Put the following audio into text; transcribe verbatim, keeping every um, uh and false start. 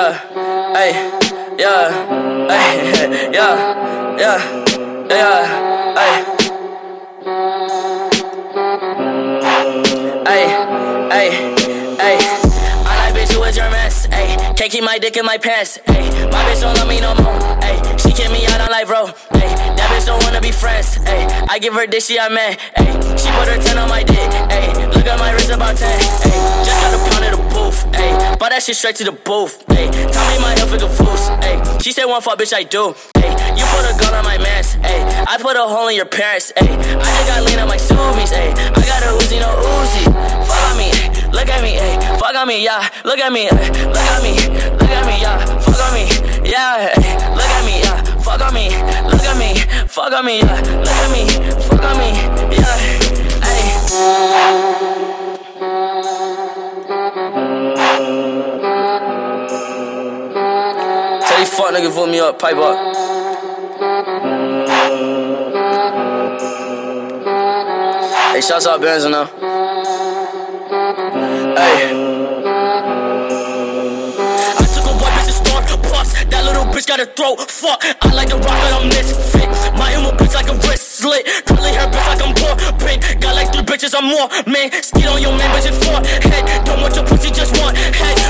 yeah, ay, yeah, ay, yeah, yeah, yeah, ay. Ay, ay, ay. I like bitch who is your mess, ay. Can't keep my dick in my pants, ay. My bitch don't love me no more, ay. She kick me out on life, bro, ay. That bitch don't wanna be friends, ay. I give her dick, she a man, ay. She put her ten on my dick, ay. Look at my wrist about ten, ay. Just got a pound of the booth, ay. Bought that shit straight to the booth, ay. Tell me my health is confused, ay. She said one fuck, bitch, I do, ay. You put a gun on my mans, ay. I put a hole in your parents, ay. I just got lean on my Subies, ay. I got a Uzi, no Uzi. Fuck on me, look at me, ay. Fuck on me, yeah. Look at me, ay. Look at me, look at me, yeah. Fuck on me, yeah. Ay. Look at me, yeah. Fuck on me, look at me. Fuck on me, yeah. Look at me, fuck on me, yeah. Ay. Tell these fuck niggas vote me up, pipe up. Hey, shouts out Benzo now. Hey. I took a white bitch to start puffs. That little bitch got a throat. Fuck, I like the rock and I'm misfit. My emo bitch like a wrist slit. Curly hair bitch like I'm poor. Pink, got like three bitches, I'm more. Man, skid on your man, bitch, it's four. Head, don't want your pussy, just one head.